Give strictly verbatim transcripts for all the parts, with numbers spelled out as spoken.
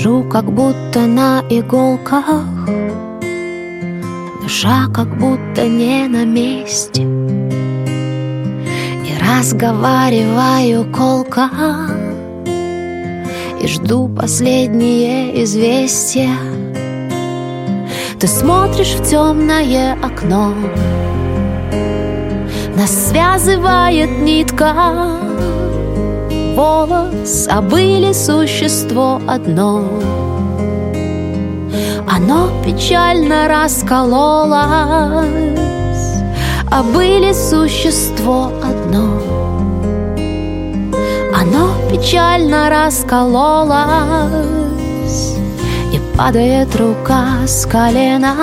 Лежу как будто на иголках, душа как будто не на месте, и разговариваю колко, и жду последние известия. Ты смотришь в темное окно, нас связывает нитка, волос, а были существо одно. Оно печально раскололось, а были существо одно. Оно печально раскололось, и падает рука с колена.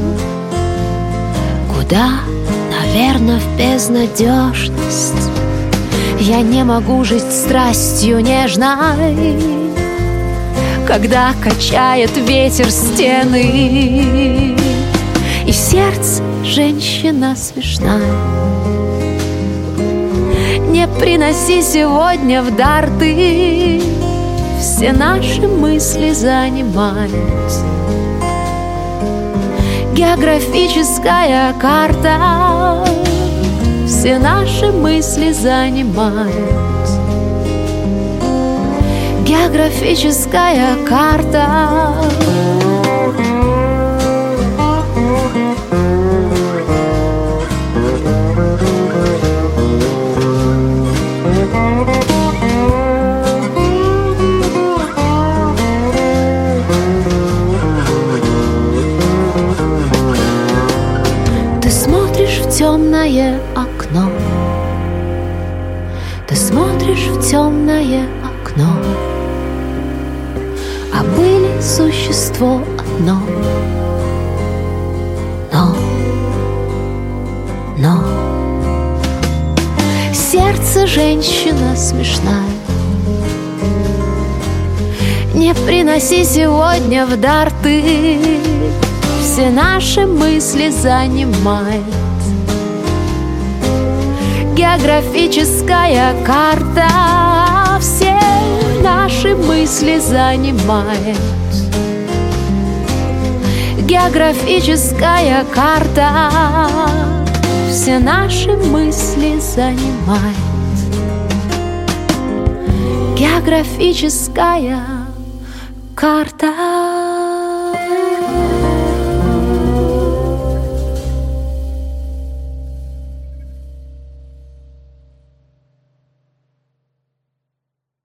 Куда? Наверно, в безнадежность. Я не могу жить страстью нежной, когда качает ветер стены, и в сердце женщина смешная. Не приноси сегодня в дар ты, все наши мысли занимают. Географическая карта все наши мысли занимает. Географическая карта. Ты смотришь в темное окно, ты смотришь в темное окно, а были существо одно. Но, но сердце женщина смешная. Не приноси сегодня в дар ты, все наши мысли занимает. Географическая карта все наши мысли занимает. Географическая карта все наши мысли занимает. Географическая карта.